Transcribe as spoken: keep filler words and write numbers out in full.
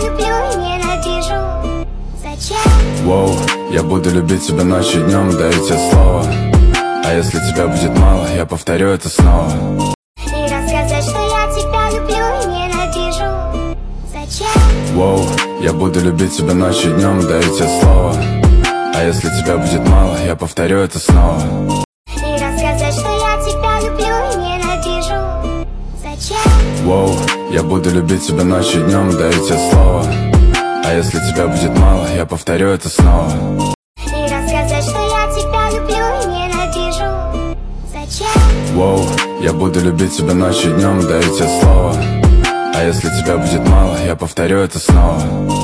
люблю и ненавижу. Зачем? Воу, я буду любить тебя ночью и днем, даю тебе слово. А если тебя будет мало, я повторю это снова. И рассказать, что я тебя люблю и ненавижу. Зачем? Воу, я буду любить тебя ночью и днем, даю тебе слово. А если тебя будет мало, я повторю это снова. И рассказать, что я тебя люблю и ненавижу. Зачем? Воу, я буду любить тебя ночью и днем, даю тебе слово. А если тебя будет мало, я повторю это снова. И рассказать, что я тебя люблю и ненавижу. Зачем? Воу, я буду любить тебя ночью и днем, даю тебе слово. А если тебя будет мало, я повторю это снова.